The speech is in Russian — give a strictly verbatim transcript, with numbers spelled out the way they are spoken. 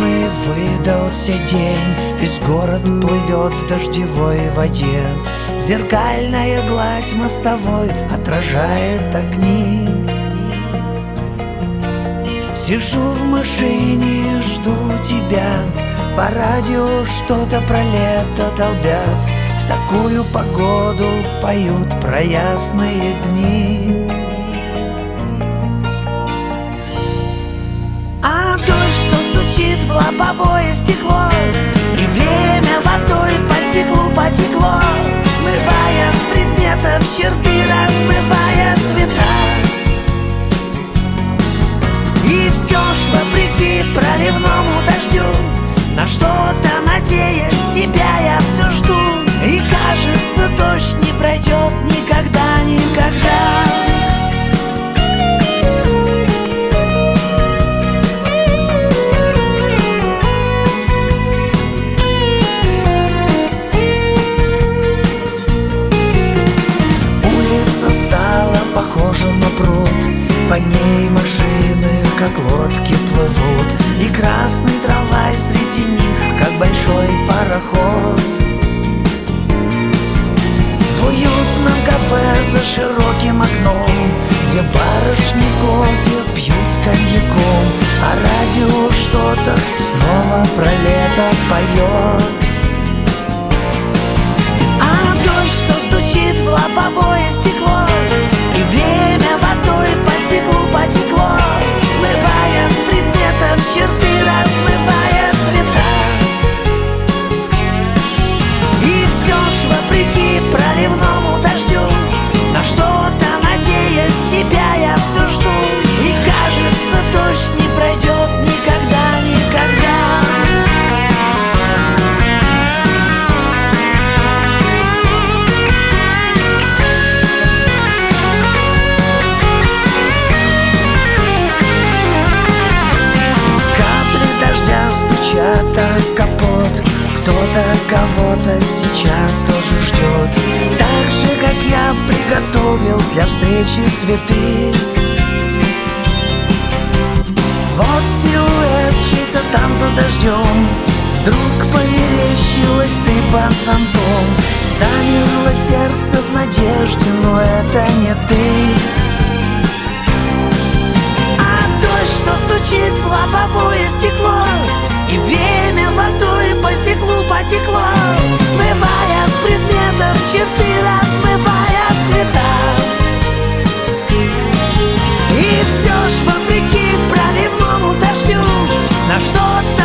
Ясный выдался день, весь город плывет в дождевой воде. Зеркальная гладь мостовой отражает огни. Сижу в машине и жду тебя, по радио что-то про лето долбят. В такую погоду поют про ясные дни. А дождь, что стучит в лобовое стекло, и время водой по стеклу потекло, смывая с предметов черты, размывая цвета. И все ж вопреки проливному дождю, на что-то надеясь, тебя я все жду. И кажется, дождь не пройдет никогда, никогда. Улица стала похожа на пруд, по ней машины, как лодки, плывут. И красный трамвай среди них, как большой пароход. В уютном кафе за широким окном две барышни кофе пьют с коньяком, а радио что-то снова про лето поет. А дождь, что стучит в лобовое стекло, и время водой по стеклу потекло, смывая с предметов черты, размывая цвета. И все ж вопреки проливному дождю, на что-то надеясь, тебя я все жду. И кажется, дождь не пройдет никогда, никогда. Стучат о капот, кто-то кого-то сейчас тоже ждет. Так же, как я приготовил для встречи цветы. Вот силуэт чей-то там за дождем, вдруг померещилась ты под зонтом. Замерло сердце в надежде, но это не ты. Что стучит в лобовое стекло, и время водой по стеклу потекло, смывая с предметов черты, размывая цвета. И все ж вопреки проливному дождю, на что-то